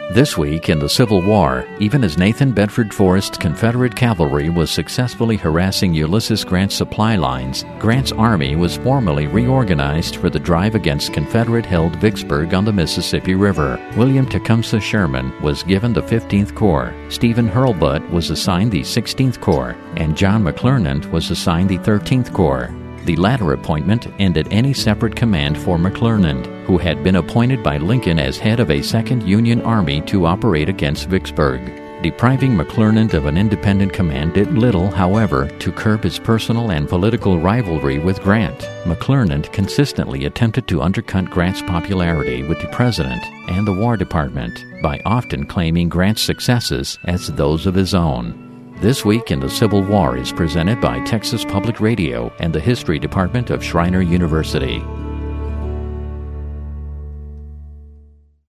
This week in the Civil War, even as Nathan Bedford Forrest's Confederate cavalry was successfully harassing Ulysses Grant's supply lines, Grant's army was formally reorganized for the drive against Confederate-held Vicksburg on the Mississippi River. William Tecumseh Sherman was given the 15th Corps, Stephen Hurlbut was assigned the 16th Corps, and John McClernand was assigned the 13th Corps. The latter appointment ended any separate command for McClernand, who had been appointed by Lincoln as head of a second Union army to operate against Vicksburg. Depriving McClernand of an independent command did little, however, to curb his personal and political rivalry with Grant. McClernand consistently attempted to undercut Grant's popularity with the President and the War Department by often claiming Grant's successes as those of his own. This Week in the Civil War is presented by Texas Public Radio and the History Department of Schreiner University.